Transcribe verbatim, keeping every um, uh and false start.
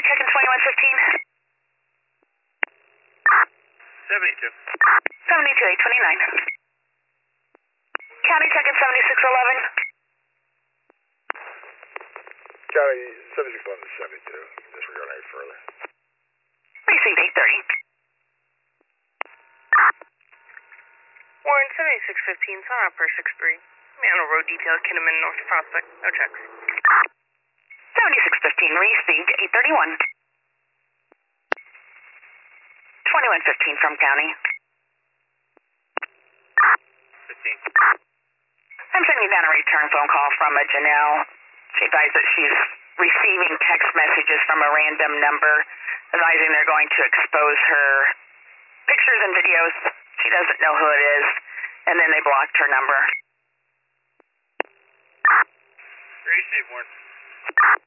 checking twenty-one fifteen. seventy-two. seventy-two, eight twenty-nine. County checking seventy-six eleven. County seventy-six eleven to seventy-two. Disregard any further. Received eight thirty. Warren seventy-six fifteen, sign up for six three. Man on road detail, Kinnaman, North Prospect. No checks. seventy-six fifteen, received eight thirty-one. twenty-one fifteen from County. fifteen. I'm sending down a return phone call from a Janelle. She advised that she's receiving text messages from a random number advising they're going to expose her pictures and videos. She doesn't know who it is, and then they blocked her number. Receive, Warren.